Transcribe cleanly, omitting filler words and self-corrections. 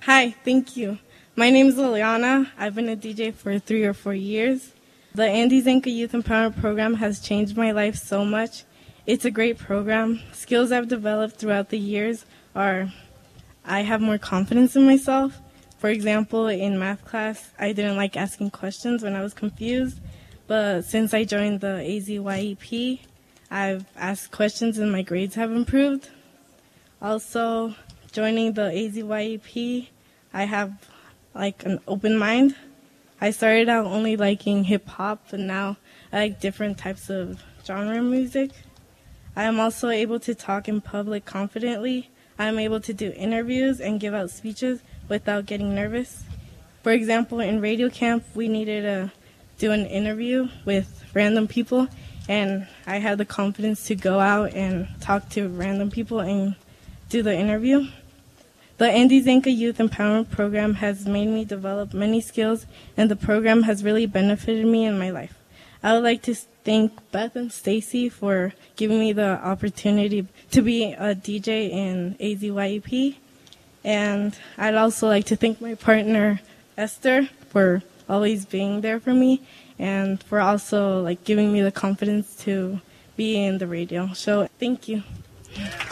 Hi, thank you. My name is Liliana. I've been a DJ for 3 or 4 years. The Andy Zenka Youth Empowerment Program has changed my life so much. It's a great program. Skills I've developed throughout the years are I have more confidence in myself. For example, in math class, I didn't like asking questions when I was confused, but since I joined the AZYEP, I've asked questions and my grades have improved. Also, joining the AZYEP, I have an open mind. I started out only liking hip hop, but now I like different types of genre music. I am also able to talk in public confidently. I am able to do interviews and give out speeches without getting nervous. For example, in radio camp, we needed to do an interview with random people, and I had the confidence to go out and talk to random people and do the interview. The Andy Zenka Youth Empowerment Program has made me develop many skills, and the program has really benefited me in my life. I would like to thank Beth and Stacy for giving me the opportunity to be a DJ in AZYEP, and I'd also like to thank my partner Esther for always being there for me and for also giving me the confidence to be in the radio show. Thank you.